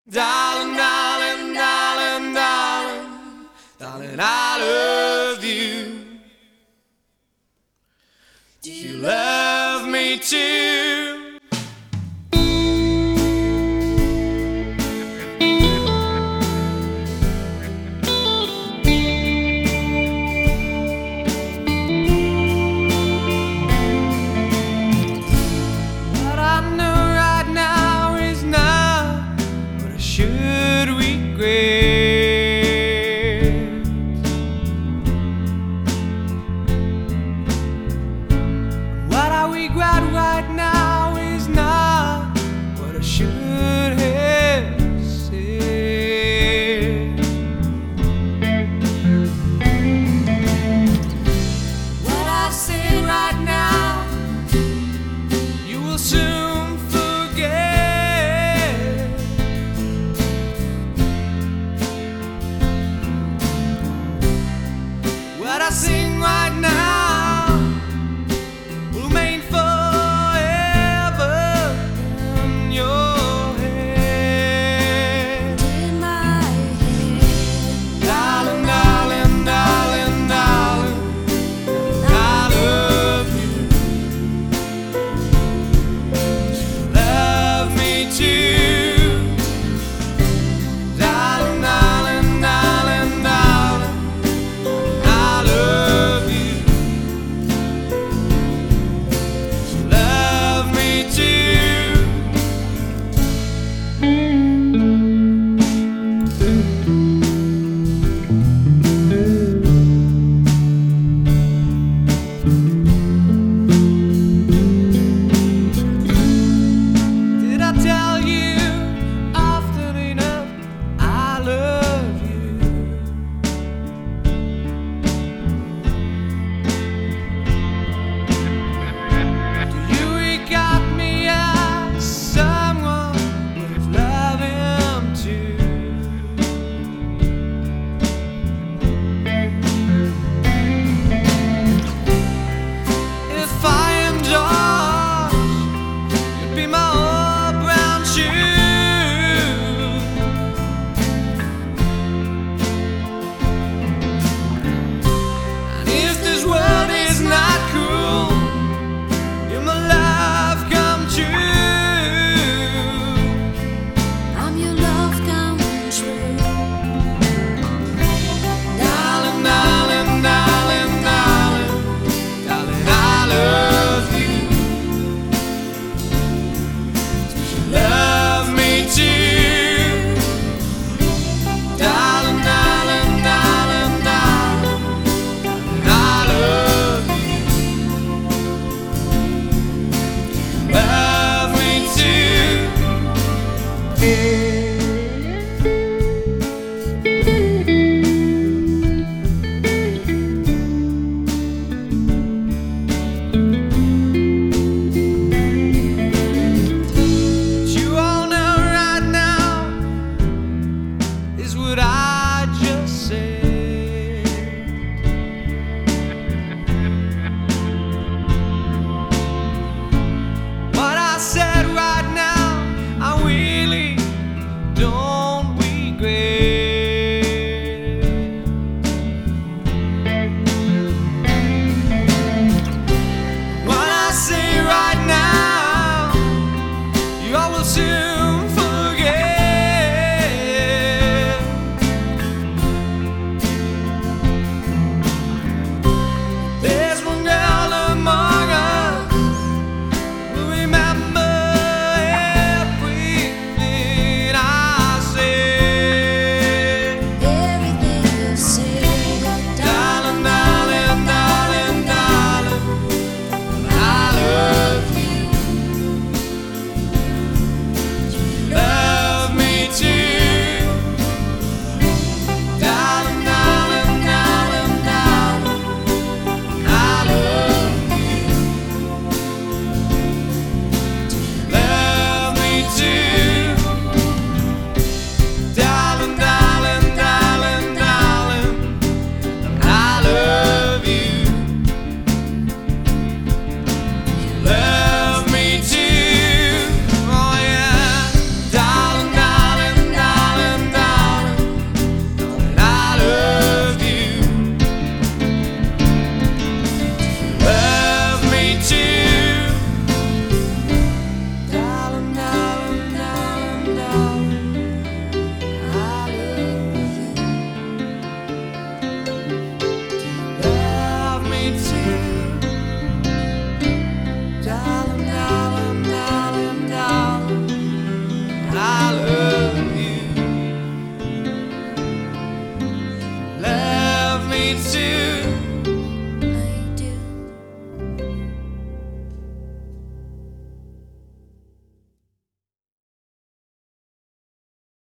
Darling, darling, darling, darling, darling, I love you. Do you love me too? What I know right now is not what I should regret. What I regret right now is not what I should have said. What I say right now, you will soon forget. What I sing right now will remain forever in your head. In my head, Darling, darling, darling, darling, I love you. Love me too. Darling, darling, darling, darling, I love you. Love me too. Did I tell you often enough I love you? Do you regard me as someone worth loving too? If I am yours, you'd be my old brown shoe. And if this world is not cruel, you're my love come true. I'm your love come true. Darling, darling, darling, darling, darling, I love you. Love me too. Darling, darling, darling, darling, I love you. Love me too. What you all know right now is what I just said. What I said right now, I really chances.